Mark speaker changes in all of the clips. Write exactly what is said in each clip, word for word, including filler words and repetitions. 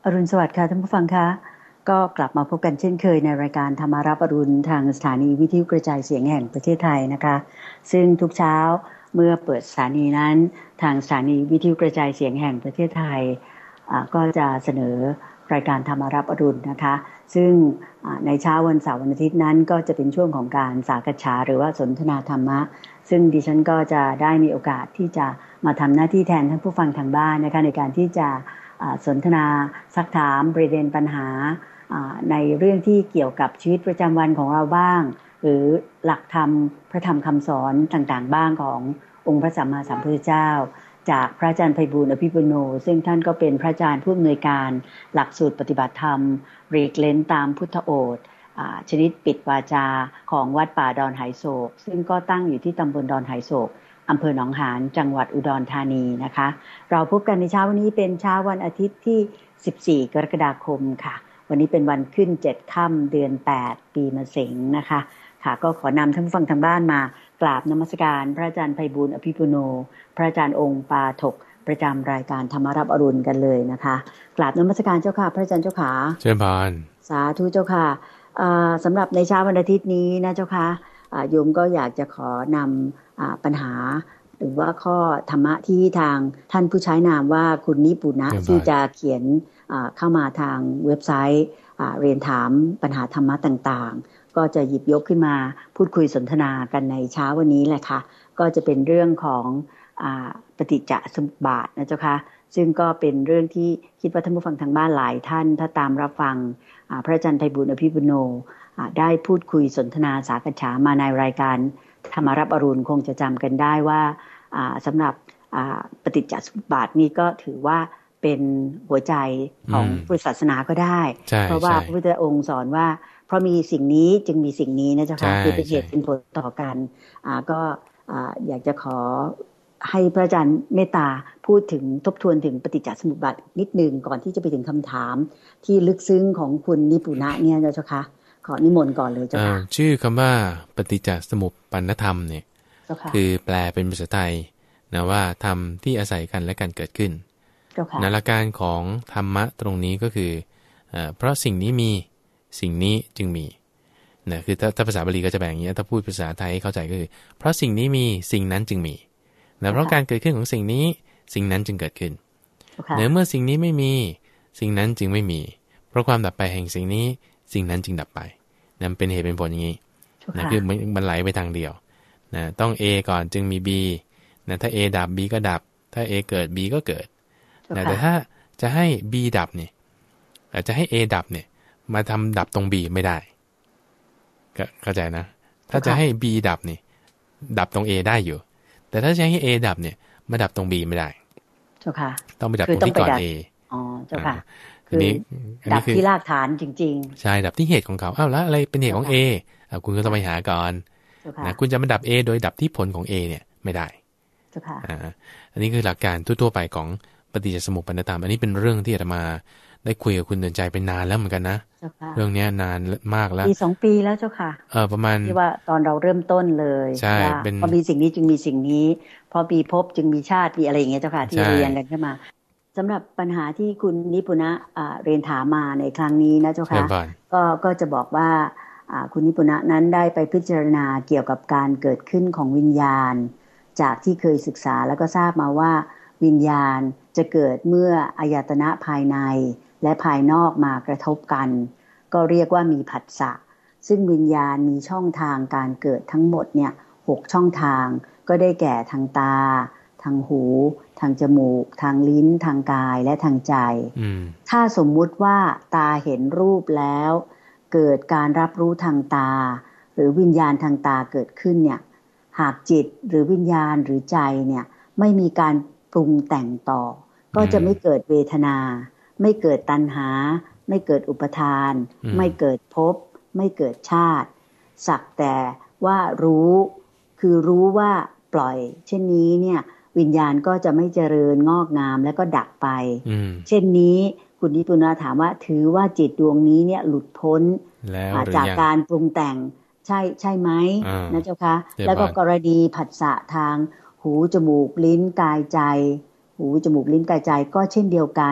Speaker 1: อรุณสวัสดิ์ค่ะท่านผู้ฟังคะก็กลับมาพบกันเช่นเคยในรายการธรรมารับอรุณทางสถานีวิทยุกระจายเสียงแห่งประเทศไทยนะคะซึ่งทุกเช้าเมื่อเปิดสถานีนั้นทางสถานีวิทยุกระจายเสียงแห่งประเทศไทยก็จะเสนอรายการธรรมารับอรุณนะคะซึ่งในเช้าวันเสาร์วันอาทิตย์นั้นก็จะเป็นช่วงของการสากฉาหรือว่าสนทนาธรรมะซึ่งดิฉันก็จะได้มีโอกาสที่จะมาทำหน้าที่แทนท่านผู้ฟังทางบ้านนะคะในการที่จะสนทนาซักถามประเด็นปัญหาในเรื่องที่เกี่ยวกับชีวิตประจำวันของเราบ้างหรือหลักธรรมพระธรรมคำสอนต่างๆบ้างขององค์พระสัมมาสัมพุทธเจ้าจากพระอาจารย์ไพบูลย์อภิปุโนซึ่งท่านก็เป็นพระอาจารย์ผู้อำนวยการหลักสูตรปฏิบัติธรรมหลีกเล้นตามพุทธโอษฐ์ชนิดปิดวาจาของวัดป่าดอนไหโศกซึ่งก็ตั้งอยู่ที่ตำบลดอนไหโศกอำเภอหนองหานจังหวัดอุดรธานีนะคะเราพบกันในเช้าวันนี้เป็นเช้าวันอาทิตย์ที่สิบสี่กรกฎาคมค่ะวันนี้เป็นวันขึ้นเจ็ดค่ำเดือนแปดปีมะเสงนะคะค่ะก็ขอนำท่านผู้ฟังทางบ้านมากราบนมัสการพระอาจารย์ไพบูลย์อภิปุโนพระอาจารย์องค์ปาฐกประจำรายการธรรมรับอรุณกันเลยนะคะกราบนมัสการเจ้าค่ะพระอาจารย์เจ้าขา
Speaker 2: เชิญพร
Speaker 1: สาธุเจ้าค่ะสำหรับในเช้าวันอาทิตย์นี้นะเจ้าค่ะโยมก็อยากจะขอนำปัญหาหรือว่าข้อธรรมะที่ทางท่านผู้ใช้นามว่าคุณนิปุณะที่จะเขียนเข้ามาทางเว็บไซต์เรียนถามปัญหาธรรมะต่างๆก็จะหยิบยกขึ้นมาพูดคุยสนทนากันในเช้าวันนี้แหละค่ะก็จะเป็นเรื่องของปฏิจจสมุปบาทนะเจ้าค่ะซึ่งก็เป็นเรื่องที่คิดว่าท่านผู้ฟังทางบ้านหลายท่านถ้าตามรับฟังพระอาจารย์ไพบูลย์อภิปุโนได้พูดคุยสนทนาสากฉามาในรายการธรรมารับอรุณคงจะจำกันได้ว่าสำหรับปฏิจจสมุปบาทนี่ก็ถือว่าเป็นหัวใจของพุทธศาสนาก็ได้เพราะว่าพระพุทธองค์สอนว่าเพราะมีสิ่งนี้จึงมีสิ่งนี้นะเจ้าค่ะคือเป็นเหตุเป็นผลต่อกันก็อยากจะขอให้พระอาจารย์เมตตาพูดถึงทบทวนถึงปฏิจจสมุปบาทนิดนึงก่อนที่จะไปถึงคำถามที่ลึกซึ้งของคุณนิปุณะเนี่ยเจ้าค่ะขอนิมนต์ก่อนเลยเจ้าค่ะ
Speaker 2: ชื่อคำว่าปฏิจจสมุปปนธรรมเนี่ยคือแปลเป็นภาษาไทยนะว่าธรรมที่อาศัยกันและกันเกิดขึ้นในหลักการของธรรมะตรงนี้ก็คือเพราะสิ่งนี้มีสิ่งนี้จึงมีนะคือถ้าถ้าภาษาบาลีก็จะแบ่งอย่างนี้ถ้าพูดภาษาไทยให้เข้าใจก็คือเพราะสิ่งนี้มีสิ่งนั้นจึงมีนะเพราะการเกิดขึ้นของสิ่งนี้สิ่งนั้นจึงเกิดขึ้นเนื่อเมื่อสิ่งนี้ไม่มีสิ่งนั้นจึงไม่มีเพราะความดับไปแห่งสิ่งนี้สิ่งนั้นจึงดับไปนั่นเป็นเหตุเป็นผลอย่างนี้นะคือมันไหลไปทางเดียวนะต้อง A ก่อนจึงมี B นะถ้า A ดับ B ก็ดับถ้า A เกิด B ก็เกิดนะแต่ถ้าจะให้ B ดับเนี่ยอาจจะให้ A ดับเนี่ยมาทำดับตรง B ไม่ได้ก็เข้าใจนะถ้าจะให้ B ดับนี่ดับตรง A ได้อยู่แต่ถ้าจะให้ A ดับเนี่ยมาดับตรง B ไม่ได้
Speaker 1: เจ้าค่ะ
Speaker 2: ต้องไปดับตรงที่ก่อน A
Speaker 1: อ๋อเจ้าค่ะ
Speaker 2: อันนี้
Speaker 1: ดับที่รากฐานจริง
Speaker 2: ๆใช่ดับที่เหตุของเขาอ้าวแล้วอะไรเป็นเหตุของ A อ่ะคุณก็ต้องไปหาก่อนนะคุณจะมาดับ A โดยดับที่ผลของ A เนี่ยไม่ได้
Speaker 1: เจ้าค่ะ
Speaker 2: อ่าอันนี้คือหลักการทั่วๆไปของปฏิจจสมุปปนธรรมอันนี้เป็นเรื่องที่อาตมาได้คุยกับคุณเดินใจไปนานแล้วเหมือนกันนะเรื่องนี้นานมากแล้ว
Speaker 1: ปีสองปีแล้วเจ้าค่ะ
Speaker 2: เออประมาณ
Speaker 1: ที่ว่าตอนเราเริ่มต้นเลย
Speaker 2: ใช่เป็น
Speaker 1: พอมีสิ่งนี้จึงมีสิ่งนี้พอปีพบจึงมีชาติมีอะไรอย่างเงี้ยเจ้าค่ะที่เรียนกันขึ้นมาสำหรับปัญหาที่คุณนิปุณะเรียนถามมาในครั้งนี้นะเจ้าค่ะก็ก็จะบอกว่าคุณนิปุณะนั้นได้ไปพิจารณาเกี่ยวกับการเกิดขึ้นของวิญญาณจากที่เคยศึกษาแล้วก็ทราบมาว่าวิญญาณจะเกิดเมื่ออายตนะภายในและภายนอกมากระทบกันก็เรียกว่ามีผัสสะซึ่งวิญญาณมีช่องทางการเกิดทั้งหมดเนี่ยหกช่องทางก็ได้แก่ทางตาทางหูทางจมูกทางลิ้นทางกายและทางใจถ้าสมมุติว่าตาเห็นรูปแล้วเกิดการรับรู้ทางตาหรือวิญญาณทางตาเกิดขึ้นเนี่ยหากจิตหรือวิญญาณหรือใจเนี่ยไม่มีการปรุงแต่งต่อก็จะไม่เกิดเวทนาไม่เกิดตัณหาไม่เกิดอุปทานไม่เกิดภพไม่เกิดชาติสักแต่ว่ารู้คือรู้ว่าปล่อยเช่นนี้เนี่ยวิญญาณก็จะไม่เจริญงอกงามแล้วก็ดับไปเช่นนี้คุณนิปุณะถามว่าถือว่าจิตดวงนี้เนี่ยหลุดพ้นจากการปรุงแต่งใช่ใช่ไหมนะเจ้าคะแล้วก็กรณีผัสสะทางหูจมูกลิ้นกายใจหูจมูกลิ้นกายใจก็เช่นเดียวกัน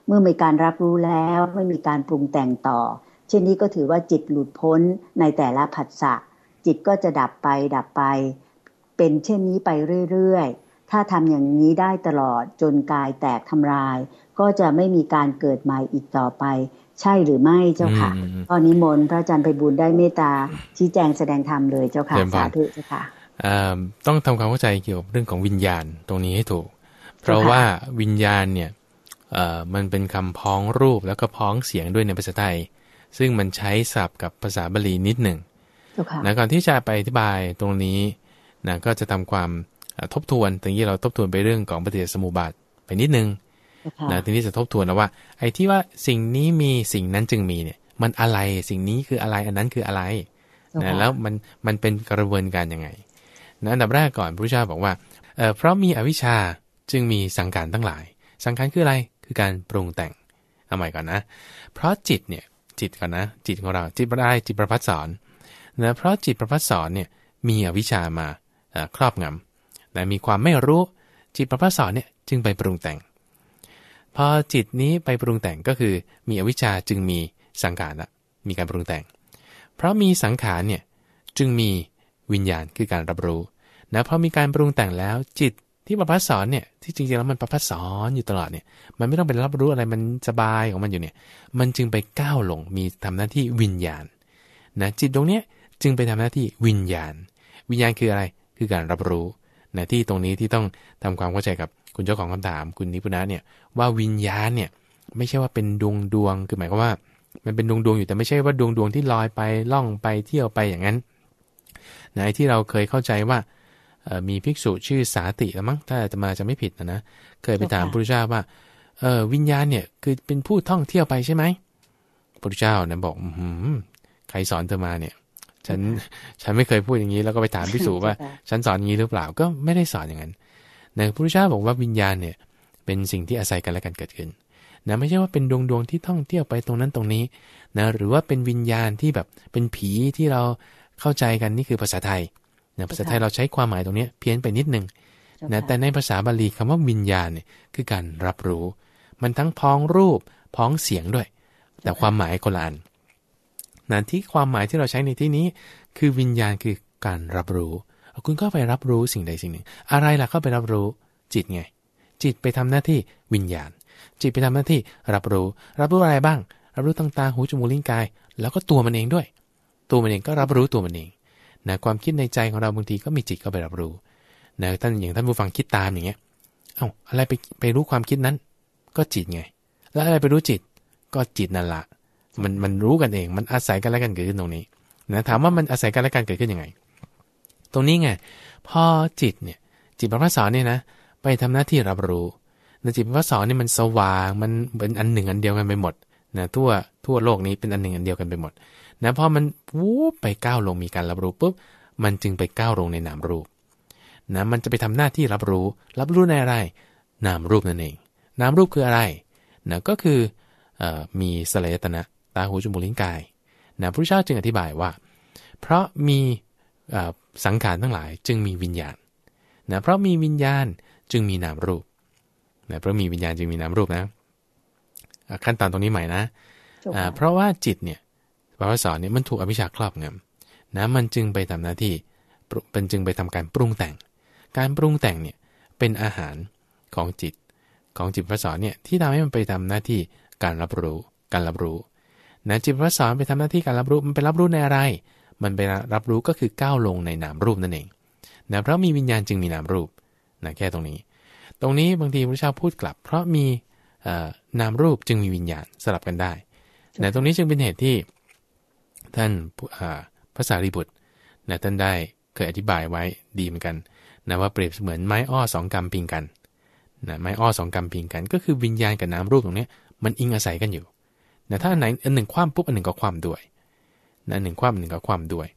Speaker 1: เมื่อมีการรับรู้แล้วไม่มีการปรุงแต่งต่อเช่นนี้ก็ถือว่าจิตหลุดพ้นในแต่ละผัสสะจิตก็จะดับไปดับไปเป็นเช่นนี้ไปเรื่อยๆถ้าทำอย่างนี้ได้ตลอดจนกายแตกทำลายก็จะไม่มีการเกิดใหม่อีกต่อไปใช่หรือไม่เจ้าค่ะตอนนี้มนต์พระอาจารย์ไพบูลย์ได้เมตตาชี้แจงแสดงธรรมเลยเจ้าค่ะสาธุเจ้าค่ะ
Speaker 2: ต้องทำความเข้าใจเกี่ยวกับเรื่องของวิญญาณตรงนี้ให้ถูกเพราะว่าวิญญาณเนี่ยมันเป็นคำพ้องรูปแล้วก็พ้องเสียงด้วยในภาษาไทยซึ่งมันใช้ศัพท์กับภาษาบาลีนิดหนึ่งนะก่อนที่จะไปอธิบายตรงนี้นะก็จะทำความทบทวนตรงนี้เราทบทวนไปเรื่องของปฏิจจสมุปบาทไปนิดนึงนะทีนี้จะทบทวนนะว่าไอ้ที่ว่าสิ่งนี้มีสิ่งนั้นจึงมีเนี่ยมันอะไรสิ่งนี้คืออะไรอันนั้นคืออะไรนะแล้วมันมันเป็นกระบวนการยังไงนะอันดับแรกก่อนพระพุทธเจ้าบอกว่าเอ่อเพราะมีอวิชชาจึงมีสังขารทั้งหลายสังขารคืออะไรคือการปรุงแต่งเอาใหม่ก่อนนะเพราะจิตเนี่ยจิตก่อนนะจิตของเราจิตประได้จิตประภัสสรนะเพราะจิตประภัสสรเนี่ยมีอวิชชามาครอบงำนะมีความไม่รู้จิตประภัสสรเนี่ยจึงไปปรุงแต่งพอจิตนี้ไปปรุงแต่งก็คือมีอวิชชาจึงมีสังขารละมีการปรุงแต่งเพราะมีสังขารเนี่ยจึงมีวิญญาณคือการรับรู้นะเพราะมีการปรุงแต่งแล้วจิตที่ประภัสสรเนี่ยที่จริงๆแล้วมันประภัสสรอยู่ตลอดเนี่ยมันไม่ต้องเป็นรับรู้อะไรมันสบายของมันอยู่เนี่ยมันจึงไปก้าวลงมีทำหน้าที่วิญญาณนะจิตตรงเนี้ยจึงไปทำหน้าที่วิญญาณวิญญาณคืออะไรคือการรับรู้นะที่ตรงนี้ที่ต้องทำความเข้าใจกับคุณเจ้าของคำถามคุณนิพุนะเนี่ยว่าวิญญาณเนี่ยไม่ใช่ว่าเป็นดวงดวงคือหมายความว่ามันเป็นดวงดวงอยู่แต่ไม่ใช่ว่าดวงดวงที่ลอยไปล่องไปเที่ยวไปอย่างนั้นนะที่เราเคยเข้าใจว่ามีภิกษุชื่อสาติแล้วมั้งถ้าจะมาจะไม่ผิดนะนะเคยไปถามพระพุทธเจ้าว่าเออวิญญาณเนี่ยคือเป็นผู้ท่องเที่ยวไปใช่ไหมพระพุทธเจ้าเนี่ยบอกอืมใครสอนเธอมาเนี่ยฉันฉันไม่เคยพูดอย่างนี้แล้วก็ไปถามภิกษุว่าฉันสอนอย่างนี้หรือเปล่าก็ไม่ได้สอนอย่างนั้นนะพระพุทธเจ้าบอกว่าวิญญาณเนี่ยเป็นสิ่งที่อาศัยกันและกันเกิดขึ้นนะไม่ใช่ว่าเป็นดวงดวงที่ท่องเที่ยวไปตรงนั้นตรงนี้นะหรือว่าเป็นวิญญาณที่แบบเป็นผีที่เราเข้าใจกันนี่คือภาษาไทยนะภาษาไทยเราใช้ความหมายตรงนี้เพี้ยนไปนิดนึงนะแต่ในภาษาบาลีคำว่าวิญญาณเนี่ยคือการรับรู้มันทั้งพ้องรูปพ้องเสียงด้วยแต่ความหมายคนละอันนะที่ความหมายที่เราใช้ในที่นี้คือวิญญาณคือการรับรู้คุณก็ไปรับรู้สิ่งใดสิ่งหนึ่งอะไรล่ะก็ไปรับรู้จิตไงจิตไปทำหน้าที่วิญญาณจิตไปทำหน้าที่รับรู้รับรู้อะไรบ้างรับรู้ทางตาหูจมูกลิ้นกายแล้วก็ตัวมันเองด้วยตัวมันเองก็รับรู้ตัวมันเองนะความคิดในใจของเราบางทีก็มีจิตก็ไปรับรู้นะท่านอย่างท่านผู้ฟังคิดตามอย่างเงี้ยเอ้าอะไรไปไปรู้ความคิดนั้นก็จิตไงแล้วอะไรไปรู้จิตก็จิตนั่นละมันมันรู้กันเองมันอาศัยกันและกันเกิดขึ้นตรงนี้นะถามว่ามันอาศัยกันและกันเกิดขึ้นยังไงตรงนี้ไงพอจิตเนี่ยจิตประภัสสรเนี่ยนะไปทำหน้าที่รับรู้นะจิตประภัสสรเนี่ยมันสว่างมันเป็นอันหนึ่งอันเดียวกันไปหมดนะทั่วทั่วโลกนี้เป็นอันหนึ่งอันเดียวกันไปหมดนะพอมันวูบไปก้าวลงมีการรับรู้ปุ๊บมันจึงไปก้าวลงในนามรูปนะมันจะไปทำหน้าที่รับรู้รับรู้ในอะไรนามรูปนั่นเองนามรูปคืออะไรนะก็คือเอ่อมีสลายตนะตาหูจมูกลิ้นกายนะพระพุทธเจ้าจึงอธิบายว่าเพราะมีสังขารทั้งหลายจึงมีวิญญาณนะเพราะมีวิญญาณจึงมีนามรูปนะเพราะมีวิญญาณจึงมีนามรูปนะขั้นตอนตรงนี้ใหม่นะเพราะว่าจิตเนี่ยภาวะสอนเนี่ยมันถูกอวิชชาครอบงำนะมันจึงไปทำหน้าที่เป็นจึงไปทำการปรุงแต่งการปรุงแต่งเนี่ยเป็นอาหารของจิตของจิตภาวะสอนเนี่ยที่ทำให้มันไปทำหน้าที่การรับรู้การรับรู้นะจิตภาวะสอนไปทำหน้าที่การรับรู้มันไปรับรู้ในอะไรมันไปรับรู้ก็คือก้าวลงในนามรูปนั่นเองนะเพราะมีวิญญาณจึงมีนามรูปนะแค่ตรงนี้ตรงนี้บางทีพระเจ้าพูดกลับเพราะมีนามรูปจึงมีวิญญาณสลับกันได้นะตรงนี้จึงเป็นเหตุที่ท่านพระสารีบุตรนะท่านได้เคยอธิบายไว้ดีเหมือนกันนะว่าเปรียบเสมือนไม้อ้อสองกำพิงกันนะไม้อ้อสองกำพิงกันก็คือวิญญาณกับนามรูปตรงนี้มันอิงอาศัยกันอยู่นะถ้าอันไหนอันหนึ่งคว่ำปุ๊บอันหนึ่งก็คว่ำด้วยนะหนึ่งคว่ำหนึ่งก็คว่ำด้วย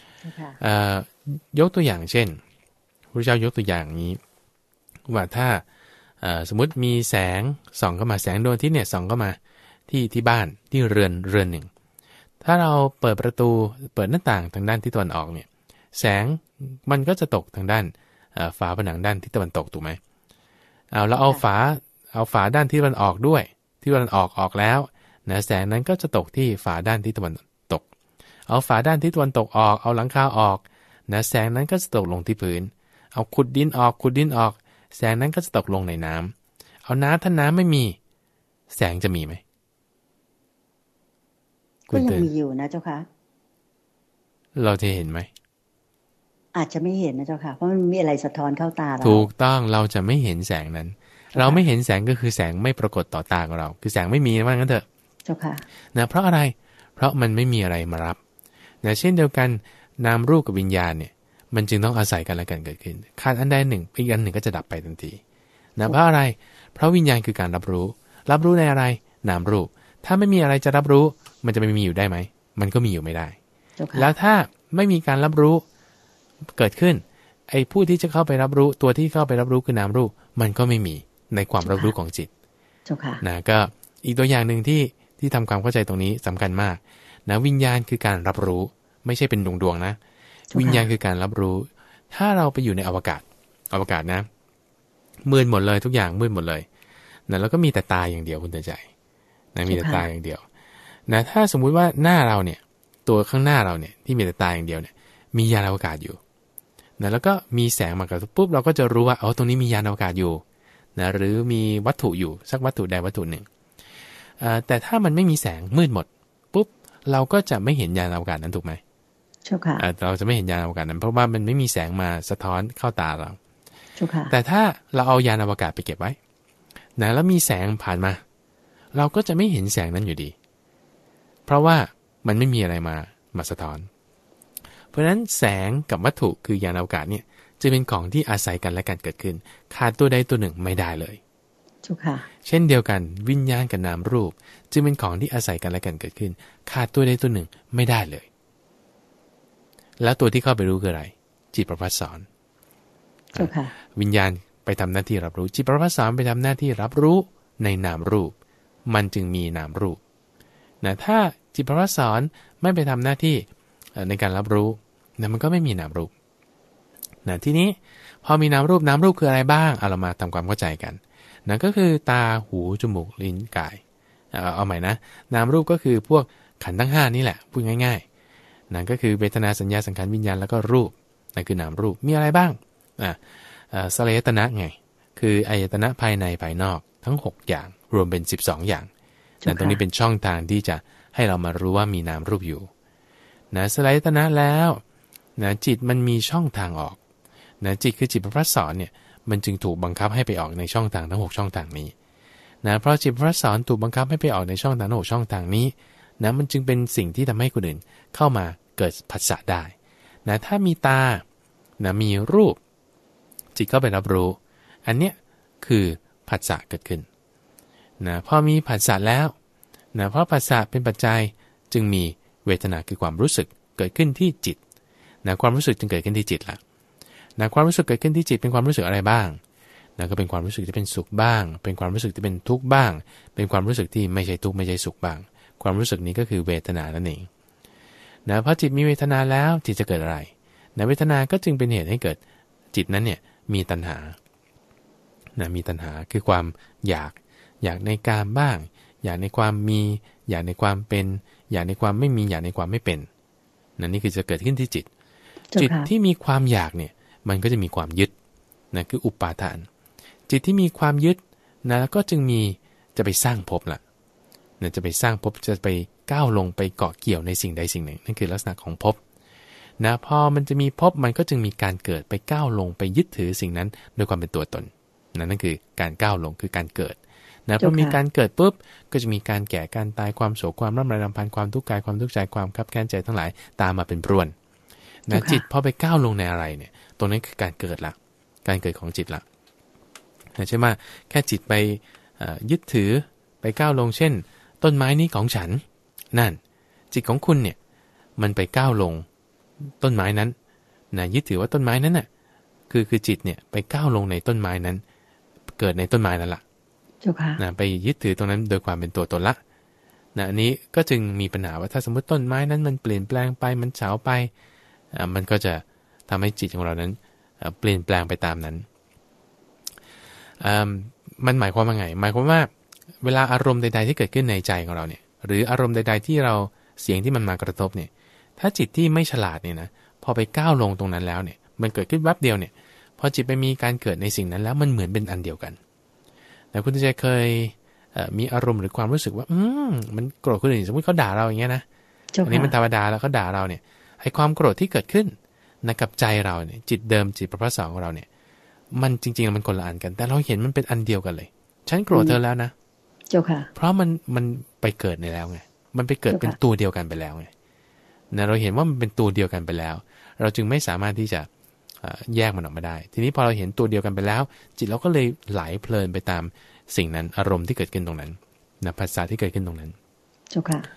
Speaker 2: okay. ยกตัวอย่างเช่นพระเจ้ายกตัวอย่างนี้ว่าถ้าสมมุติมีแสงส่องเข้ามาแสงดวงอาทิตย์เนี่ยส่องเข้ามาที่ที่บ้านที่เรือนเรือนหนึ่งถ้าเราเปิดประตูเปิดหน้าต่างทางด้านทิศตะวันออกเนี่ยแสงมันก็จะตกทางด้านฝาผนังด้านทิศตะวันตกถูกไหมเอาแล้วเอาฝาเอาฝาด้านทิศตะวันออกด้วยทที่ตะวันออกออกแล้วนะแสงนั้นก็จะตกที่ฝาด้านทิศตะวันตกเอาฝาด้านทิศตะวันตกออกเอาหลังคาออกนะแสงนั้นก็จะตกลงที่พื้นเอาขุดดินออกขุดดินออกแสงนั้นก็จะตกลงในน้ำเอาน้ำถ้าน้ำไม่มีแสงจะมีไหม
Speaker 1: ก็ยังมีอยู่นะเจ้าค่ะ
Speaker 2: เราจะเห็นไหม
Speaker 1: อาจจะไม่เห็นนะเจ้าค่ะเพราะมันมีอะไรสะท้อนเข้าตาเรา
Speaker 2: ถูกต้องเราจะไม่เห็นแสงนั้นเราไม่เห็นแสงก็คือแสงไม่ปรากฏต่อตาของเราคือแสงไม่มีว่างั้นเถอะ
Speaker 1: เจ้าค่ะ
Speaker 2: นะเพราะอะไรเพราะมันไม่มีอะไรมารับนะเช่นเดียวกันนามรูปกับวิญญาณเนี่ยมันจึงต้องอาศัยกันและกันเกิดขึ้นขาดอันใดหนึ่งอีกอันหนึ่งก็จะดับไปทันทีนะเพราะอะไรเพราะวิญญาณคือการรับรู้รับรู้ในอะไรนามรูปถ้าไม่มีอะไรจะรับรู้มันจะไม่มีอยู่ได้ไหมมันก็มีอยู่ไม่ได้แล้วถ้าไม่มีการรับรู้เกิดขึ้นไอ้ผู้ที่จะเข้าไปรับรู้ตัวที่เข้าไปรับรู้คือนามรูปมันก็ไม่มีในความรับรู้ของจิตนะก็อีกตัวอย่างหนึ่งที่ที่ทำความเข้าใจตรงนี้สำคัญมากนะวิญญาณคือการรับรู้ไม่ใช่เป็นดวงดวงนะวิญญาณคือการรับรู้ถ้าเราไปอยู่ในอวกาศอวกาศนะมืดหมดเลยทุกอย่างมืดหมดเลยนะแล้วก็มีแต่ตาอย่างเดียวคุณเตือนใจนะมีแต่ตาอย่างเดียวนะถ้าสมมุติว่าหน้าเราเนี่ยตัวข้างหน้าเราเนี่ยที่มีแต่ตาอย่างเดียวเนี่ยมียานอวกาศอยู่นะแล้วก็มีแสงมากระทบปุ๊บเราก็จะรู้ว่าอ๋อตรงนี้มียานอวกาศอยู่นะหรือมีวัตถุอยู่สักวัตถุใดวัตถุหนึ่งแต่ถ้ามันไม่มีแสงมืดหมดปุ๊บเราก็จะไม่เห็นยานอวกาศนั้นถูกไหม
Speaker 1: ใช่ค่ะ
Speaker 2: เราจะไม่เห็นยานอวกาศนั้นเพราะว่ามันไม่มีแสงมาสะท้อนเข้าตาเราใช่ค่ะแต่ถ้าเราเอายานอวกาศไปเก็บไว้นะแล้วมีแสงผ่านมาเราก็จะไม่เห็นแสงนั้นอยู่ดีเพราะว่ามันไม่มีอะไรมามาสะท้อนเพราะฉะนั้นแสงกับวัตถุคือยานอวกาศเนี่ยจะเป็นของที่อาศัยกันและกันเกิดขึ้นขาดตัวใดตัวหนึ่งไม่ได้เลย
Speaker 1: ถูกค่ะ
Speaker 2: เช่นเดียวกันวิญญาณกับนามรูปจึงเป็นของที่อาศัยกันและกันเกิดขึ้นขาดตัวใดตัวหนึ่งไม่ได้เลยแล้วตัวที่เข้าไปรู้คืออะไรจิตประภัสสร
Speaker 1: ถูกค่ะ
Speaker 2: วิญญาณไปทำหน้าที่รับรู้จิตประภัสสรไปทำหน้าที่รับรู้ในนามรูปมันจึงมีนามรูปนะถ้าจิตประภัสสรไม่ไปทำหน้าที่ในการรับรู้นะมันก็ไม่มีนามรูปนะทีนี้พอมีนามรูปนามรูปคืออะไรบ้างเอาเรามาทำความเข้าใจกันนั่นก็คือตาหูจมูกลิ้นกายเอาเอาใหม่นะนามรูปก็คือพวกขันธ์ทั้งห้านี่แหละพูดง่ายๆนั่นก็คือเวทนาสัญญาสังขารวิญญาณแล้วก็รูปนั่นคือนามรูปมีอะไรบ้างอ่าสลายตนะไงคืออายตนะภายในภายนอกทั้งหกอย่างรวมเป็นสิบสองอย่างนั่นตรงนี้เป็นช่องทางที่จะให้เรามารู้ว่ามีนามรูปอยู่นะสลายตนะแล้วนะจิตมันมีช่องทางออกนะจิตคือจิตประภัสสรเนี่ยมันจึงถูกบังคับให้ไปออกในช่องทางทั้งหกช่องทางนี้นะเพราะจิตประภัสสรถูกบังคับให้ไปออกในช่องทางทั้งหกช่องทางนี้นะมันจึงเป็นสิ่งที่ทำให้คนอื่นเข้ามาเกิดผัสสะได้นะถ้ามีตานะมีรูปจิตเข้าไปรับรู้อันเนี้ยคือผัสสะเกิดขึ้นนะพอมีผัสสะแล้วนะเพราะผัสสะเป็นปัจจัยจึงมีเวทนาคือความรู้สึกเกิดขึ้นที่จิตนะความรู้สึกจึงเกิดขึ้นที่จิตละนะความรู้สึกเกิดขึ้นที่จิตเป็นความรู้สึกอะไรบ้างนะก็เป็นความรู้สึกที่เป็นสุขบ้างเป็นความรู้สึกที่เป็นทุกข์บ้างเป็นความรู้สึกที่ไม่ใช่ทุกข์ไม่ใช่สุขบ้างความรู้สึกนี้ก็คือเวทนานั่นเองนะพอจิตมีเวทนาแล้วจิตจะเกิดอะไรนะเวทนาก็จึงเป็นเหตุให้เกิดจิตนั้นเนี่ยมีตัณหานะมีตัณหาคือความอยากอยากในกามบ้างอยากในความมีอยากในความเป็นอยากในความไม่มีอยากในความไม่เป็นนั่นนี่คือจะเกิดขึ้นที่จิตจิตที่มีความอยากเนี่ยมันก็จะมีความยึดนะคืออุปาทานจิตที่มีความยึดนะก็จึงมีจะไปสร้างภพละนะจะไปสร้างภพจะไปก้าวลงไปเกาะเกี่ยวในสิ่งใดสิ่งหนึ่งนั่นคือลักษณะของภพนะพอมันจะมีภพมันก็จึงมีการเกิดไปก้าวลงไปยึดถือสิ่งนั้นโดยความเป็นตัวตนนั่นนั่นคือการก้าวลงคือการเกิดนะพอมีการเกิดปุ๊บก็จะมีการแก่การตายความโศกความร่ำไรรำพันความทุกข์กายความทุกข์ใจความคับแค้นใจทั้งหลายตามมาเป็นพรวนนะจิตพอไปก้าวลงในอะไรเนี่ยตรงนั้นคือการเกิดละการเกิดของจิตละใช่ไหมแค่จิตไปยึดถือไปก้าวลงเช่นต้นไม้นี้ของฉันนั่นจิตของคุณเนี่ยมันไปก้าวลงต้นไม้นั้นนะยึดถือว่าต้นไม้นั้นน่ะคือคือจิตเนี่ยไปก้าวลงในต้นไม้นั้นเกิดในต้นไม้นั่นแหละนะไปยึดถือตรงนั้นโดยความเป็นตัวตนละนะอันนี้ก็จึงมีปัญหาว่าถ้าสมมติต้นไม้นั้นมันเปลี่ยนแปลงไปมันเฉาไปมันก็จะทำให้จิตของเรานั้นเปลี่ยนแปลงไปตามนั้นมันหมายความว่าไงหมายความว่าเวลาอารมณ์ใดๆที่เกิดขึ้นในใจของเราเนี่ยหรืออารมณ์ใดๆที่เราเสียงที่มันมากระทบเนี่ยถ้าจิตที่ไม่ฉลาดเนี่ยนะพอไปก้าวลงตรงนั้นแล้วเนี่ยมันเกิดขึ้นแวบเดียวเนี่ยพอจิตไปมีการเกิดในสิ่งนั้นแล้วมันเหมือนเป็นอันเดียวกันแต่คุณใจเคยมีอารมณ์หรือความรู้สึกว่าอืมมันโกรธคนอื่นสมมติเขาด่าเราอย่างเงี้ยนะอันนี้มันธรรมดาแล้วเขาด่าเราเนี่ยไอ้ความโกรธที่เกิดขึ้นนะกับใจเราเนี่ยจิตเดิมจิตประภัสสรของเราเนี่ยมันจริงๆมันคนละอันกันแต่เราเห็นมันเป็นอันเดียวกันเลยฉันโกรธเธอแล้วนะ
Speaker 1: เจ้าค่ะ
Speaker 2: เพราะมันมันไปเกิดในแล้วไงมันไปเกิดเป็นตัวเดียวกันไปแล้วไงนะเราเห็นว่ามันเป็นตัวเดียวกันไปแล้วเราจึงไม่สามารถที่จะแยกมันออกมาได้ทีนี้พอเราเห็นตัวเดียวกันไปแล้วจิตเราก็เลยไหลเพลินไปตามสิ่งนั้นอารมณ์ที่เกิดขึ้นตรงนั้นนะภาษาที่เกิดขึ้นตรงนั้น
Speaker 1: เจ้าค่ะ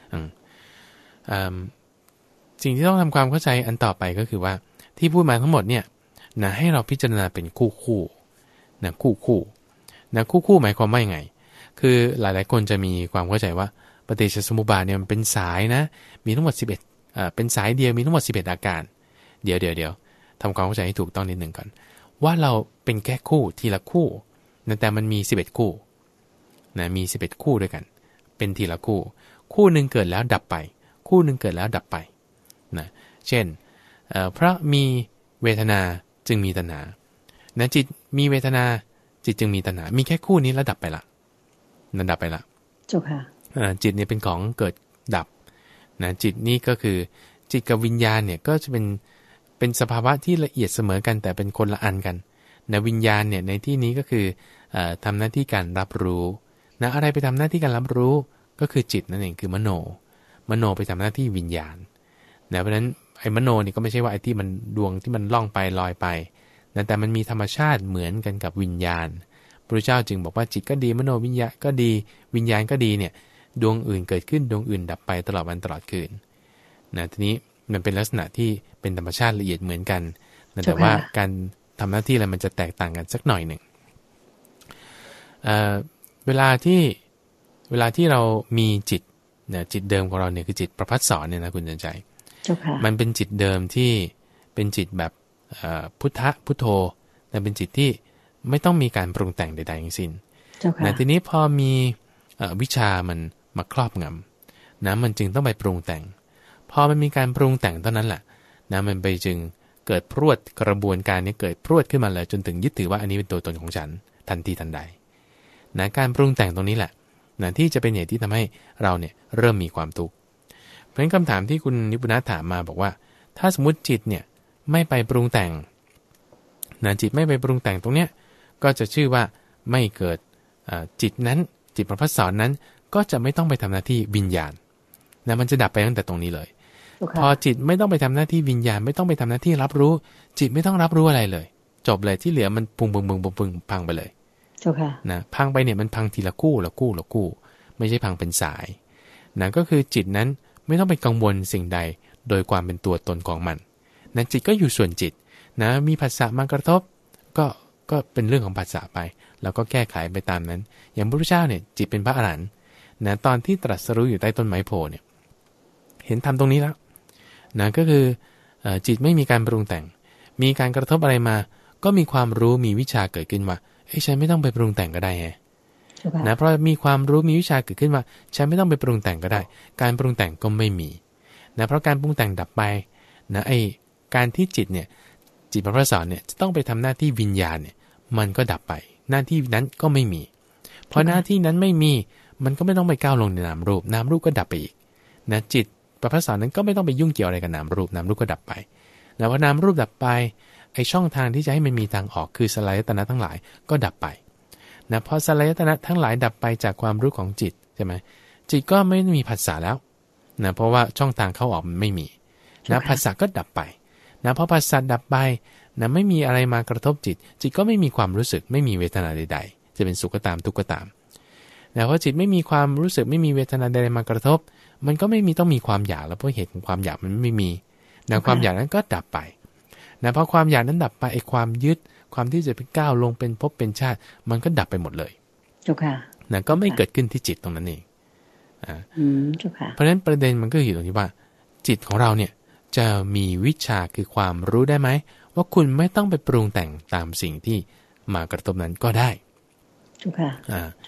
Speaker 2: สิ่งที่ต้องทำความเข้าใจอันต่อไปก็คือว่าที่พูดมาทั้งหมดเนี่ยนะให้เราพิจารณาเป็นคู่คู่นะคู่คู่นะคู่คู่หมายความว่ายังไงคือหลายๆคนจะมีความเข้าใจว่าปฏิจจสมุปบาทเนี่ยมันเป็นสายนะมีทั้งหมดสิบเอ็ดอ่าเป็นสายเดียวมีทั้งหมดสิบเอ็ดอาการเดี๋ยวเดี๋ยวเดี๋ยวทำความเข้าใจให้ถูกต้องนิดหนึ่งก่อนว่าเราเป็นแค่คู่ทีละคู่นะแต่มันมีสิบเอ็ดคู่นะมีสิบเอ็ดคู่ด้วยกันเป็นทีละคู่คู่หนึ่งเกิดแล้วดับไปคู่หนึ่งเกิดแล้วดับไปนะเช่นเอ่อเพราะมีเวทนาจึงมีตัณหานะจิตมีเวทนาจิตจึงมีตัณหามีแค่คู่นี้แล้วดับไปละนั่นดับไปละ
Speaker 1: เจ้าค่ะ
Speaker 2: จิตเนี่ยเป็นของเกิดดับนะจิตนี่ก็คือจิตกับวิญญาณเนี่ยก็จะเป็นเป็นสภาวะที่ละเอียดเสมอกันแต่เป็นคนละอันกันนะวิญญาณเนี่ยในที่นี้ก็คือเอ่อทำหน้าที่การรับรู้นะอะไรไปทำหน้าที่การรับรู้ก็คือจิตนั่นเองคือมโนมโนไปทำหน้าที่วิญญาณนะเพราะฉะนั้นไอ้มโนนี่ก็ไม่ใช่ว่าไอ้ที่มันดวงที่มันล่องไปลอยไปนะแต่มันมีธรรมชาติเหมือนกันกับวิญญาณพระเจ้าจึงบอกว่าจิตก็ดีมโนวิญญาณก็ดีวิญญาณก็ดีเนี่ยดวงอื่นเกิดขึ้นดวงอื่นดับไปตลอดวันตลอดคืนนะทีนี้มันเป็นลักษณะที่เป็นธรรมชาติละเอียดเหมือนกันนะแต่ว่าการทำหน้าที่อะไรมันจะแตกต่างกันสักหน่อยหนึ่ง เอ่อ เวลาที่เวลาที่เรามีจิตนะจิตเดิมของเราเนี่ยคือจิตประภัสสรเนี่ยนะคุณจันใจมันเป็นจิตเดิมที่เป็นจิตแบบพุทธะพุทโธแต่เป็นจิตที่ไม่ต้องมีการปรุงแต่งใดๆทั้งสิ้นนะทีนี้พอมีวิชามันมาครอบงำนะมันจึงต้องไปปรุงแต่งพอมันมีการปรุงแต่งเท่านั้นแหละนะมันไปจึงเกิดพรวดกระบวนการนี้เกิดพรวดขึ้นมาเลยจนถึงยึดถือว่าอันนี้เป็นตัวตนของฉันทันทีทันใดนะการปรุงแต่งตรงนี้แหละนะที่จะเป็นเหตุที่ทำให้เราเนี่ยเริ่มมีความทุกข์เพราะฉะนั้นคำถามที่คุณนิพุณะถามมาบอกว่าถ้าสมมติจิตเนี่ยไม่ไปปรุงแต่งนะจิตไม่ไปปรุงแต่งตรงเนี้ยก็จะชื่อว่าไม่เกิดจิตนั้นจิตประภัสสรนั้นก็จะไม่ต้องไปทำหน้าที่วิญญาณนะมันจะดับไปตั้งแต่ตรงนี้เลย okay. พอจิตไม่ต้องไปทำหน้าที่วิญญาณไม่ต้องไปทำหน้าที่รับรู้จิตไม่ต้องรับรู้อะไรเลยจบเลยที่เหลือมันปุงปุงปุงปุงปุงพังไปเลย okay. นะพังไปเนี่ยมันพังทีละคู่ละคู่ละคู่ไม่ใช่พังเป็นสายนะก็คือจิตนั้นไม่ต้องไปกังวลสิ่งใดโดยความเป็นตัวตนของมันนะจิตก็อยู่ส่วนจิตนะมีผัสสะมากระทบก็ก็เป็นเรื่องของผัสสะไปแล้วก็แก้ไขไปตามนั้นอย่างพระพุทธเจ้าเนี่ยจิตเป็นพระอรหันต์นะตอนที่ตรัสรู้อยู่ใต้ต้นไม้โพเนี่ยเห็นทำตรงนี้แล้วนะก็คือจิตไม่มีการปรุงแต่งมีการกระทบอะไรมาก็มีความรู้มีวิชาเกิดขึ้นว่าเอ้ยฉันไม่ต้องไปปรุงแต่งก็ได้ไงนะเพราะมีความรู้มีวิชาเกิดขึ้นว่าฉันไม่ต้องไปปรุงแต่งก็ได้การปรุงแต่งก็ไม่มีนะเพราะการปรุงแต่งดับไปนะไอ้การที่จิตเนี่ยจิตประภัสสรเนี่ยจะต้องไปทำหน้าที่วิญญาณเนี่ยมันก็ดับไปหน้าที่นั้นก็ไม่มีเพราะหน้าที่นั้นไม่มีมันก็ไม่ต้องไปก้าวลงในนามรูปนามรูปก็ดับไปอีกนะจิตประภัสสรนั้นก็ไม่ต้องไปยุ่งเกี่ยวอะไรกับนามรูปนามรูปก็ดับไปแล้วพอนามรูปดับไปไอช่องทางที่จะให้มันมีทางออกคือสลายตนะทั้งหลายก็ดับไปนะพอสลายตนะทั้งหลายดับไปจากความรู้ของจิตใช่ไหมจิตก็ไม่มีผัสสะแล้วนะเพราะว่าช่องทางเข้าออกมันไม่มีนะผัสสะก็ดับไปนะพอผัสสะดับไปนะไม่มีอะไรมากระทบจิตจิตก็ไม่มีความรู้สึกไม่มีเวทนาใดๆจะเป็นสุขก็ตามทุกข์ก็ตามนะเพราะจิตไม่มีความรู้สึกไม่มีเวทนาใดๆมากระทบมันก็ไม่มีต้องมีความอยากแล้วเพราะเหตุของความอยากมันไม่มีนะความอยากนั้นก็ดับไปนะพอความอยากนั้นดับไปไอ้ความยึดความที่จะไปก้าวลงเป็นภพเป็นชาติมันก็ดับไปหมดเลยจุค่ะนะก็ไม่เกิดขึ้นที่จิตตรงนั้นเองอ่าอืมจุค่ะเพราะฉะนั้นประเด็นมันก็อยู่ตรงที่ว่าจิตของเราเนี่ยจะมีวิชาคือความรู้ได้ไหมว่าคุณไม่ต้องไปปรุงแต่งตามสิ่งที่มากระทบนั้นก็ได้จุค่ะอ่า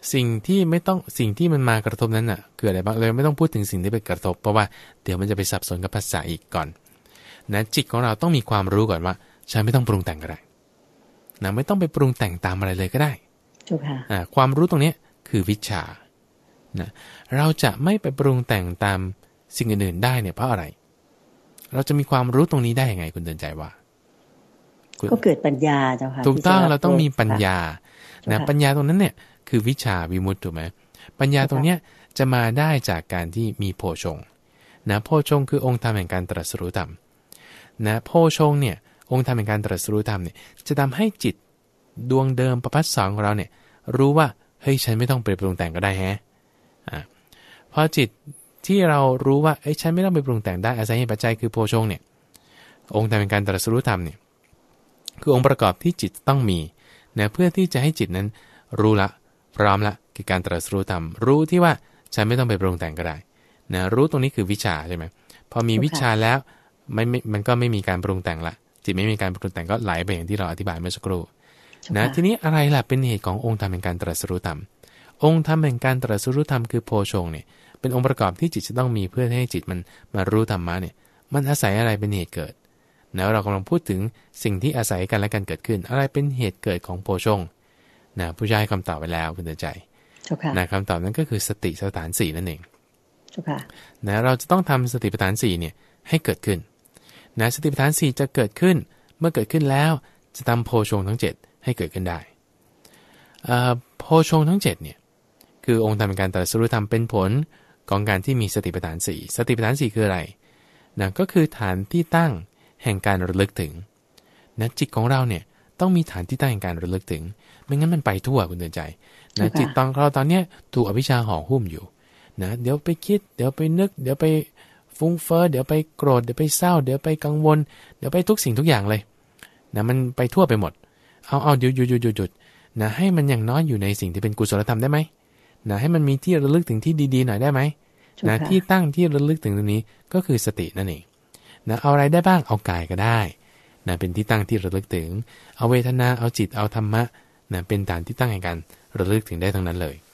Speaker 2: สิ่งที่ไม่ต้องสิ่งที่มันมากระทบนั้นน่ะคืออะไรบ้างเลยไม่ต้องพูดถึงสิ่งที่ไปกระทบเพราะว่าเดี๋ยวมันจะไปสับสนกับภาษาอีกก่อนนะจิตของเราต้องมีความรู้ก่อนว่าฉันไม่ต้องปรุงแต่งก็ได้นะไม่ต้องไปปรุงแต่งตามอะไรเลยก็ได้
Speaker 1: ถูกค่ะ
Speaker 2: อ่าความรู้ตรงนี้คือวิชานะเราจะไม่ไปปรุงแต่งตามสิ่งอื่นๆได้เนี่ยเพราะอะไรเราจะมีความรู้ตรงนี้ได้ยังไงคุณเดินใจว่า
Speaker 1: ก็เกิดปัญญาเจ้าค่ะ
Speaker 2: ถูกต้องเราต้องมีปัญญานะปัญญาตรงนั้นเนี่ยคือวิชาวิมุตติถูกไหมปัญญาตรงเนี้ยจะมาได้จากการที่มีโพชงนะโพชงคือองค์ธรรมแห่งการตรัสรู้ธรรมนะโพชงเนี่ยองค์ธรรมแห่งการตรัสรู้ธรรมเนี่ยจะทำให้จิตดวงเดิมประภัสสรของเราเนี่ยรู้ว่าเฮ้ยฉันไม่ต้องไปปรุงแต่งก็ได้แฮะอ่าพอจิตที่เรารู้ว่าเอ้ยฉันไม่ต้องไปปรุงแต่งได้อาศัยเหตุปัจจัยคือโพชงเนี่ยองค์ธรรมแห่งการตรัสรู้ธรรมเนี่ยคือองค์ประกอบที่จิตต้องมีนะเพื่อที่จะให้จิตนั้นรู้ละพร้อมละคือการตรัสรู้ธรรมรู้ที่ว่าฉันไม่ต้องไปปรุงแต่งก็ได้นะรู้ตรงนี้คือวิชาใช่ไหมพอมีวิชาแล้วไม่ไม่มันก็ไม่มีการปรุงแต่งละจิตไม่มีการปรุงแต่งก็ไหลไปอย่างที่เราอธิบายเมื่อสักครู่นะทีนี้อะไรล่ะเป็นเหตุขององค์ธรรมแห่งการตรัสรู้ธรรมองค์ธรรมแห่งการตรัสรู้ธรรมคือโพชงเนี่ยเป็นองค์ประกอบที่จิตจะต้องมีเพื่อให้จิตมันมารู้ธรรมะเนี่ยมันอาศัยอะไรเป็นเหตุเกิดนะเรากำลังพูดถึงสิ่งที่อาศัยกันและกันเกิดขึ้นอะไรเป็นเหตุเกิดของโพชงนะผู้ชายคำตอบไปแล้วคุณเตือนใจนะคำตอบนั้นก็คือสติสถานสี่นั่นเองนะเราจะต้องทำสติปัฏฐานสี่เนี่ยให้เกิดขึ้นนะสติปัฏฐานสี่จะเกิดขึ้นเมื่อเกิดขึ้นแล้วจะทำโพชงทั้งเจ็ดให้เกิดขึ้นได้โพชงทั้งเจ็ดเนี่ยคือองค์ธรรมการตรัสรู้ธรรมเป็นผลของการที่มีสติปัฏฐานสี่สติปัฏฐานสี่คืออะไรนะก็คือฐานที่ตั้งแห่งการระลึกถึงนะจิตของเราเนี่ยต้องมีฐานที่ตั้งแห่งการระลึกถึงไม่งั้นมันไปทั่วคุณเตือนใจนะจิตตอนเราตอนเนี้ยถูกอวิชชาห่อหุ้มอยู่นะเดี๋ยวไปคิดเดี๋ยวไปนึกเดี๋ยวไปฟุ้งเฟ้อเดี๋ยวไปโกรธเดี๋ยวไปเศร้าเดี๋ยวไปกังวลเดี๋ยวไปทุกสิ่งทุกอย่างเลยนะมันไปทั่วไปหมดเอาเอาหยุดหยุดหยุดหยุดหยุดนะให้มันอย่างน้อยอยู่ในสิ่งที่เป็นกุศลธรรมได้ไหมนะให้มันมีที่ระลึกถึงที่ดีๆหน่อยได้ไหมนะที่ตั้งที่ระลึกถึงตรงนี้ก็คือสตินั่นเองนะเอาอะไรได้บ้างเอากายก็ได้นะเป็นที่ตั้งที่ระลึกถึงเอาเวทนาเอาจิตเอาธรรมะนะเป็นฐานที่ตั้งแห่งการระลึกถึงได้ทั้งนั้นเลย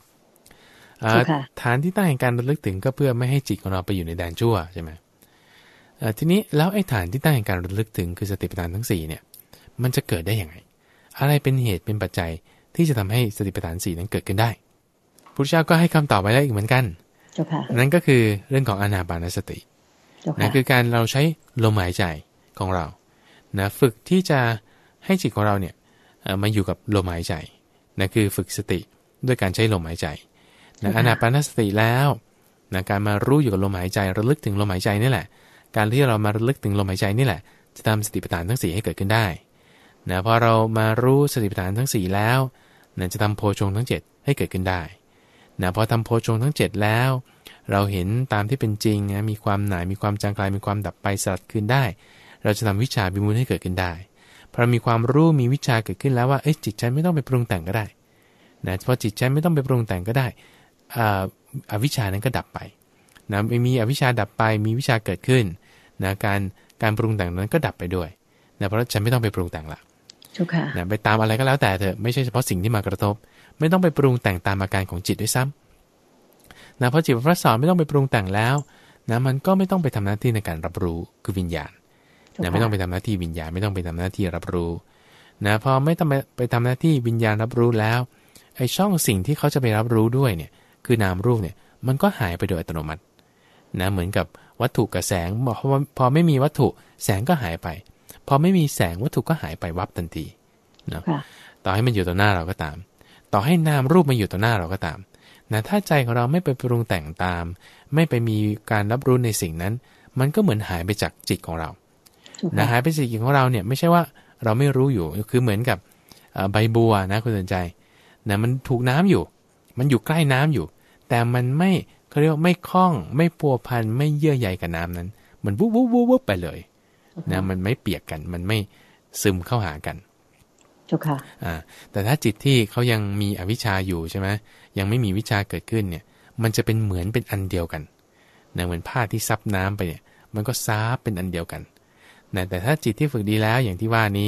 Speaker 2: ฐานที่ตั้งแห่งการระลึกถึงก็เพื่อไม่ให้จิตของเราไปอยู่ในแดนชั่วใช่ไหมทีนี้แล้วไอ้ฐานที่ตั้งแห่งการระลึกถึงคือสติปัฏฐานทั้งสี่เนี่ยมันจะเกิดได้ยังไงอะไรเป็นเหตุเป็นปัจจัยที่จะทำให้สติปัฏฐานสี่นั้นเกิดขึ้นได้พระพุทธเจ้าก็ให้คำตอบไว้แล้วอีกเหมือนกันนั่นก็คือเรื่องของอานาปานสตินะคือการเราใช้ลมหายใจของเรานะฝึกที่จะให้จิตของเราเนี่ยมาอยู่กับลมหายใจนะคือฝึกสติด้วยการใช้ลมหายใจนะอานาปานสติแล้วนะการมารู้อยู่กับลมหายใจระลึกถึงลมหายใจนี่แหละการที่เรามาระลึกถึงลมหายใจนี่แหละจะทำสติปัฏฐานทั้งสี่ให้เกิดขึ้นได้นะพอเรามารู้สติปัฏฐานทั้งสี่แล้วนะจะทำโพชงทั้งเจ็ดให้เกิดขึ้นได้นะพอทำโพชงทั้งเจ็ดแล้วเราเห็นตามที่เป็นจริงนะมีความหน่ายมีความจางคลายมีความดับไปสลัดคืนได้เราจะทำวิชาวิมุตติให้เกิดขึ้นได้พอเรามีความรู้มีวิชาเกิดขึ้นแล้วว่าเอ๊ะจิตใจไม่ต้องไปปรุงแต่งก็ได้นะพอจิตใจไม่ต้องไปปรุงแต่งก็ได้อ่าอวิชชานั้นก็ดับไปนะไม่มีอวิชชาดับไปมีวิชาเกิดขึ้นนะการการปรุงแต่งนั้นก็ดับไปด้วยนะเพราะฉันไม่ต้องไปปรุงแต่งละนะไปตามอะไรก็แล้วแต่เถอะไม่ใช่เฉพาะสิ่งที่มากระทบไม่ต้องไปปรุงแต่งตามอาการของจิตด้วยซ้ำนะเพราะจิตพระสอนไม่ต้องไปปรุงแต่งแล้วนะมันก็ไม่ต้องไปทำหน้าที่ในการรับรู้คือวิญญาณนะไม่ต้องไปทำหน้าที่วิญญาณไม่ต้องไปทำหน้าที่รับรู้นะพอไม่ต้องไปทำหน้าที่วิญญาณรับรู้แล้วไอ้ช่องสิ่งที่เขาจะไปรับรู้ด้วยเนี่ยคือนามรูปเนี่ยมันก็หายไปโดยอัตโนมัตินะเหมือนกับวัตถุกับแสงพอพอไม่มีวัตถุแสงก็หายไปพอไม่มีแสงวัตถุก็หายไปวับทันทีเนาะต่อให้มันอยู่ต่อหน้าเราก็ตามต่อให้นามรูปมาอยู่ต่อหน้าเราก็ตามนะถ้าใจของเราไม่ไปปรุงแต่งตามไม่ไปมีการรับรู้ในสิ่งนั้นมันก็เหมือนหายไปจากจิตของเรานะหายไปจากจิตของเราเนี่ยไม่ใช่ว่าเราไม่รู้อยู่คือเหมือนกับใบบัวนะคุณสนใจนะมันถูกน้ำอยู่มันอยู่ใกล้น้ำอยู่แต่มันไม่เขาเรียกว่าไม่คล้องไม่พัวพันไม่เยื่อใยกับน้ำนั้นมันวุบวุบวุบวุบไปเลยนะมันไม่เปียกกันมันไม่ซึมเข้าหากัน
Speaker 1: เจ้าค่ะ
Speaker 2: อ่าแต่ถ้าจิตที่เขายังมีอวิชชาอยู่ใช่ไหมยังไม่มีวิชาเกิดขึ้นเนี่ยมันจะเป็นเหมือนเป็นอันเดียวกันนะเหมือนผ้าที่ซับน้ำไปเนี่ยมันก็ซับเป็นอันเดียวกันนะแต่ถ้าจิตที่ฝึกดีแล้วอย่างที่ว่านี้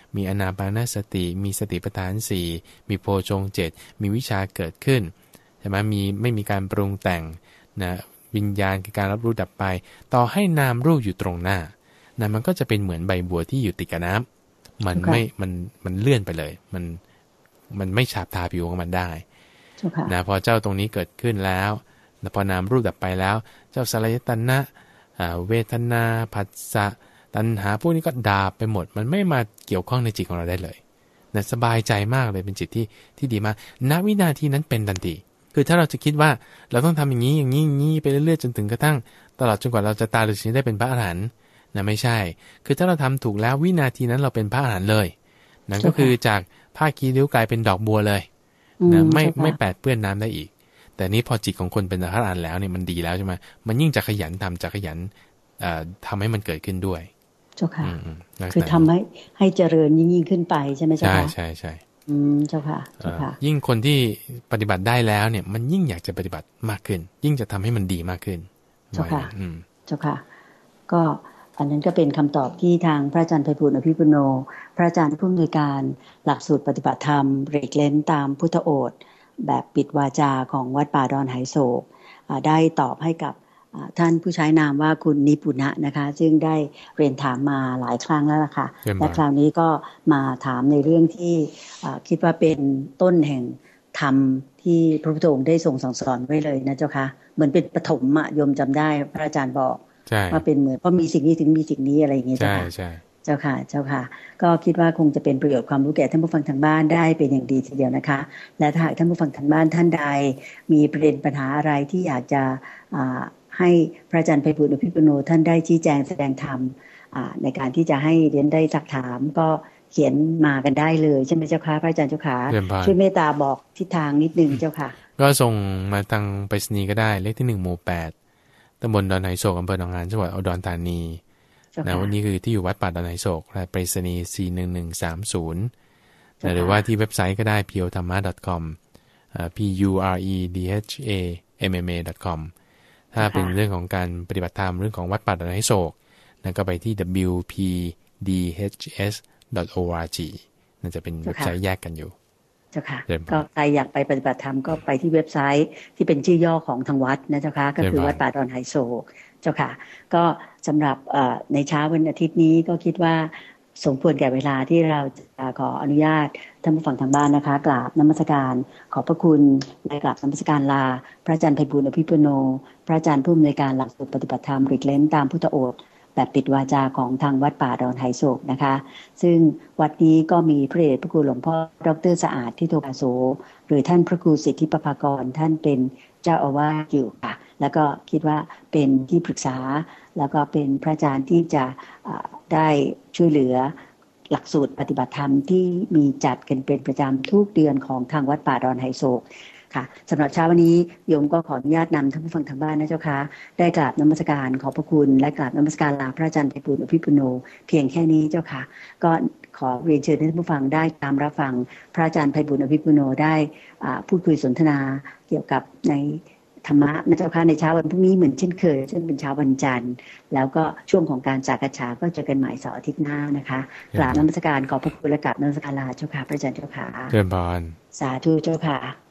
Speaker 2: มีอานาปานสติมีสติปัฏฐานสี่มีโพชฌงค์เจ็ดมีวิชาเกิดขึ้นใช่ไหมมีไม่มีการปรุงแต่งนะวิญญาณคือการรับรู้ดับไปต่อให้นามรูปอยู่ตรงหน้านะมันก็จะเป็นเหมือนใบบัวที่อยู่ติดกับน้ำมันไม่มันมันเลื่อนไปเลยมันมันไม่ฉาบทาผิวของมันได้นะพอเจ้าตรงนี้เกิดขึ้นแล้วนะพอนามรูปดับไปแล้วเจ้าสลายตัณนะเวทนาผัสสะตัณหาพวกนี้ก็ดาบไปหมดมันไม่มาเกี่ยวข้องในจิตของเราได้เลยนะสบายใจมากเลยเป็นจิตที่ที่ดีมากณวินาทีนั้นเป็นทันทีคือถ้าเราจะคิดว่าเราต้องทำอย่างนี้อย่างนี้อย่างนี้ไปเรื่อยๆจนถึงกระทั่งตลอดจนกว่าเราจะตายหรือสิ่งได้เป็นพระอรหันต์นะไม่ใช่คือถ้าเราทำถูกแล้ววินาทีนั้นเราเป็นพระอรหันต์เลยนั่นก็คือจากผ้าคีริ้วกลายเป็นดอกบัวเลยนะไม่ไม่แปดเปื้อนน้ำได้อีกแต่นี้พอจิตของคนเป็นพระอรหันต์แล้วเนี่ยมันดีแล้วใช่ไหมมันยิ่งจะขยันทำจะขยันทำให้มันเกิดขึ้นด้วย
Speaker 1: เจ้าค่ะคือทำให้ให้เจริญยิ่งยิ่งขึ้นไปใช่ไหมเจ้าค่ะ
Speaker 2: ใช่ใช่ใช่
Speaker 1: อืมเจ้าค่ะเจ้าค่ะ
Speaker 2: ยิ่งคนที่ปฏิบัติได้แล้วเนี่ยมันยิ่งอยากจะปฏิบัติมากขึ้นยิ่งจะทำให้มันดีมากขึ้น
Speaker 1: เจ้าค่ะเจ้าค่ะก็อันนั้นก็เป็นคำตอบที่ทางพระอาจารย์ไพบูลย์อภิปุโนพระอาจารย์ผู้อำนวยการหลักสูตรปฏิบัติธรรมเรกเลนตามพุทธโอษฐ์แบบปิดวาจาของวัดป่าดอนไหโศกได้ตอบให้กับท่านผู้ใช้นามว่าคุณนิปุณะนะคะซึ่งได้เรียนถามมาหลายครั้งแล้วล่ะค่ะและคราวนี้ก็มาถามในเรื่องที่คิดว่าเป็นต้นแห่งธรรมที่พระพุทธองค์ได้ทรงสั่งสอนไว้เลยนะเจ้าค่ะเหมือนเป็นปฐมอะโยมจำได้พระอาจารย์บอกว่าเป็นเหมือนเพราะมีสิ่งนี้ถึงมีสิ่งนี้อะไรอย่างเงี้ยเจ้าค่ะเจ้าค่ะเจ้าค่ะก็คิดว่าคงจะเป็นประโยชน์ความรู้แก่ท่านผู้ฟังทางบ้านได้เป็นอย่างดีทีเดียวนะคะและถ้าหากท่านผู้ฟังทางบ้านท่านใดมีประเด็นปัญหาอะไรที่อยากจะให้พระอาจารย์ไพบูลย์อภิปุโนท่านได้ชี้แจงแสดงธรรมในการที่จะให้เรียนได้ซักถามก็เขียนมากันได้เลยใช่ไหมเจ้าค่ะพระอาจารย์เจ้าค่ะช่วยเมตตาบอกทิศทางนิดนึงเจ้าค่ะ
Speaker 2: ก็ส่งมาทางไปรษณีย์ก็ได้เลขที่หนึ่งหมู่แปดตำบลดอนไหโศกอำเภอหนองหานจังหวัดอุดรธานีนะวันนี้คือที่อยู่วัดป่าดอนไหโศกไปรษณีย์สี่หนึ่งหนึ่งสามศูนย์หรือว่าที่เว็บไซต์ก็ได้ พี โอ ธรรมะ ดอท คอม พี ยู อาร์ อี ดี เอช เอ เอ็ม เอ็ม เอ ดอท คอม ถ้าเป็นเรื่องของการปฏิบัติธรรมเรื่องของวัดป่าดอนไหโศกนั่นก็ไปที่ ดับเบิลยู พี ดี เอช เอส ดอท โอ อาร์ จี นั่นจะเป็นเว็บไซต์แยกกันอยู่
Speaker 1: เจ้าค่ะก็ใครอยากไปปฏิบัติธรรมก็ไปที่เว็บไซต์ที่เป็นชื่อย่อของทางวัดนะเจ้าค่ะก็คือวัดป่าดอนไหโศกเจ้าค่ะก็สำหรับในเช้าวันอาทิตย์นี้ก็คิดว่าสมควรแก่เวลาที่เราจะขออนุญาตท่านผู้ฟังทางบ้านนะคะกราบนมัสการขอบพระคุณและกราบนมัสการลาพระอาจารย์ไพบูลย์อภิปุโนพระอาจารย์ผู้อำนวยการหลักสูตรปฏิบัติธรรมเรกเลนตามพุทธโอษฐ์แบบปิดวาจาของทางวัดป่าดอนไหโศกนะคะซึ่งวัดนี้ก็มีพระเดชพระคุณหลวงพ่อดร.สะอาดทิโตภาโสหรือท่านพระครูสิทธิประภากรท่านเป็นเจ้าอาวาสอยู่ค่ะแล้วก็คิดว่าเป็นที่ปรึกษาแล้วก็เป็นพระอาจารย์ที่จะได้ช่วยเหลือหลักสูตรปฏิบัติธรรมที่มีจัดกันเป็นประจำทุกเดือนของทางวัดป่าดอนไหโศกค่ะสำหรับเช้าวันนี้โยมก็ขออนุญาตนำท่านผู้ฟังทางบ้านนะเจ้าค่ะได้กราบนมัสการขอบพระคุณและกราบนมัสการลาพระอาจารย์ไพบูลย์อภิปุโนเพียงแค่นี้เจ้าค่ะก็ขอเรียนเชิญท่านผู้ฟังได้ตามรับฟังพระอาจารย์ไพบูลย์อภิปุโนได้พูดคุยสนทนาเกี่ยวกับในธรรมะนะเจ้าค่ะในเช้าวันพรุ่งนี้เหมือนเช่นเคยซึ่งเป็นเช้าวันจันทร์แล้วก็ช่วงของการสักการะก็เจอกันใหม่เสาร์อาทิตย์หน้านะคะกราบนมัสการขอบพระคุณและกราบนมัสการลาเจ้าค่ะพระอาจารย์เจ้าค่ะ
Speaker 2: เชิญพร
Speaker 1: สาธุเจ้าค่ะ